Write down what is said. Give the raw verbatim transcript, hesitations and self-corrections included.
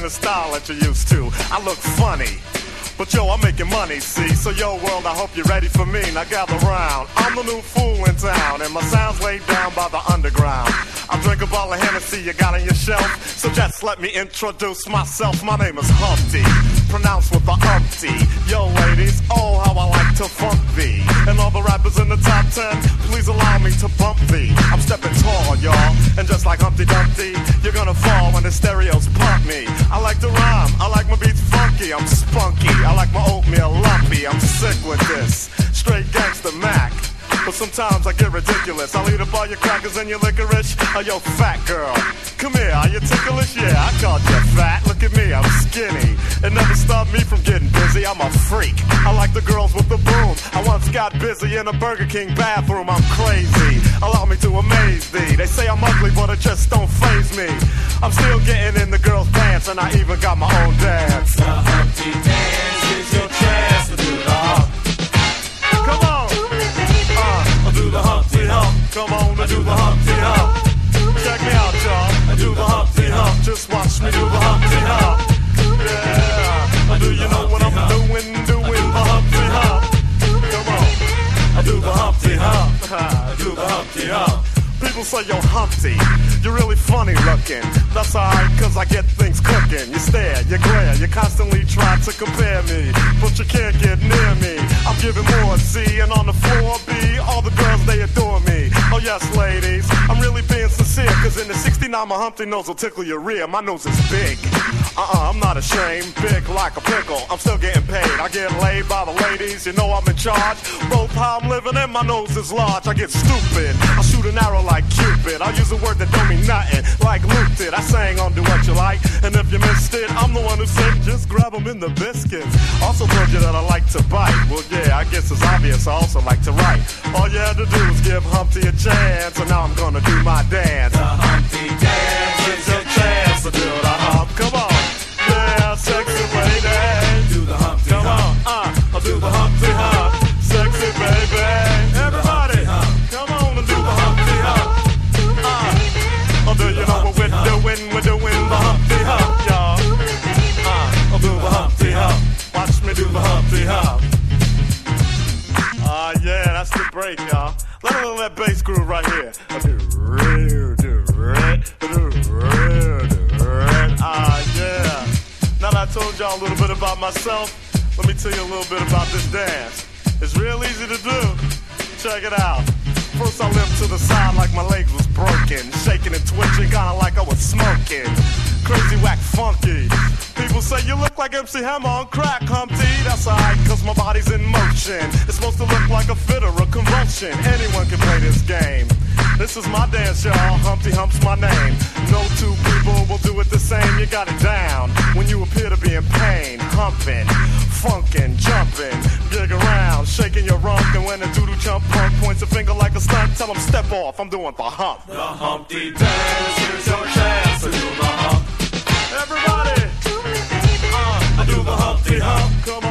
in the style that you're used to. I look funny, but yo, I'm making money, see? So yo, world, I hope you're ready for me. Now gather round. I'm the new fool in town, and my sound's laid down by the underground. I drink a bottle of Hennessy you got on your shelf, so just let me introduce myself. My name is Humpty, pronounced with the umpty. Yo, ladies, oh, how I like to funk thee. And all the rappers in the top ten, please allow me to bump thee. I'm stepping tall, y'all, and just like Humpty Dumpty, you're gonna fall when the stereos pump me. I like to rhyme, I like my beats funky, I'm spunky. I like my oatmeal lumpy, I'm sick with this. Straight gangster Mac. But sometimes I get ridiculous. I'll eat up all your crackers and your licorice. Oh, yo, fat girl, come here, are you ticklish? Yeah, I called you fat. Look at me, I'm skinny. It never stopped me from getting busy. I'm a freak. I like the girls with the boom. I once got busy in a Burger King bathroom. I'm crazy. Allow me to amaze thee. They say I'm ugly, but it just don't faze me. I'm still getting in the girls' pants, and I even got my own dance. The Humpty Dance is your chance to do the hump. Come on. Do the Humpty Hump. Come on, I do the Humpty Hump. Check me out, y'all. I do the Humpty Hump. Just watch me do the Humpty Hump. Yeah. Do you know what I'm doing? Doing the Humpty Hump. Come on. I do the Humpty Hump. I do the Humpty Hump. People say, yo, Humpty, you're really funny looking. That's alright, cause I get things cooking. You stare, you glare, you constantly try to compare me, but you can't get near me. I'm giving more C, and on the floor B, all the girls, they adore me. Oh yes, ladies, I'm really being sincere, cause in the sixty-nine, my Humpty nose will tickle your rear. My nose is big. Uh-uh, I'm not ashamed, big like a pickle. I'm still getting paid, I get laid by the ladies, you know I'm in charge. Both how I'm living and my nose is large. I get stupid, I shoot an arrow like Cupid. I use a word that don't mean nothing, like Luke did. I sang on Do What You Like, and if you missed it, I'm the one who said just grab them in the biscuits. Also told you that I like to bite. Well yeah, I guess it's obvious I also like to write. All you had to do was give Humpty a chance, and now I'm gonna do my dance. The Humpty Dance is your chance to do the hump. Come on, yeah, sexy lady. Do the Humpty Come Hump. on, uh, I'll do the Humpty Hump. Sexy baby, everybody, come on and do the Humpty Hump. Uh, oh, do you know what we're doing? We're doing the Humpty Hump, y'all. Uh, I'll do the Humpty Hump. Watch me do the Humpty Hump. Ah, uh, yeah, that's the break, y'all. Let me know that bass groove right here. Ah, yeah. Now that I told y'all a little bit about myself, let me tell you a little bit about this dance. It's real easy to do. Check it out. First I limped to the side like my legs was broken, shaking and twitching, kinda like I was smoking. Crazy, whack, funky. People say you look like M C Hammer on crack, Humpty. That's alright, cause my body's in motion. It's supposed to look like a fit or a convulsion. Anyone can play this game. This is my dance, y'all. Humpty Hump's my name. No two people will do it the same. You got it down when you appear to be in pain. Humping, funkin', jumping, gig around, shaking your rump. And when a doodle jump punk points a finger like a stunt, tell him step off, I'm doing the hump. The Humpty Dance, here's your chance to do the hump. Everybody, uh, I do the Humpty Hump. Come